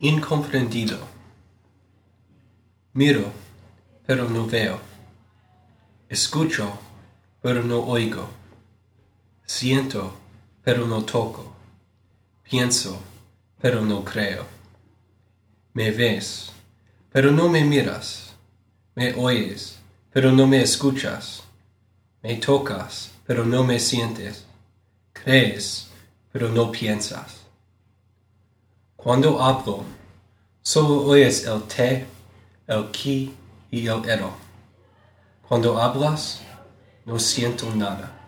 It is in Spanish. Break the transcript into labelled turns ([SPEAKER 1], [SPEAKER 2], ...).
[SPEAKER 1] Incomprendido. Miro, pero no veo. Escucho, pero no oigo. Siento, pero no toco. Pienso, pero no creo. Me ves, pero no me miras. Me oyes, pero no me escuchas. Me tocas, pero no me sientes. Crees, pero no piensas. Cuando hablo, solo oyes el te, el ki y el ero. Cuando hablas, no siento nada.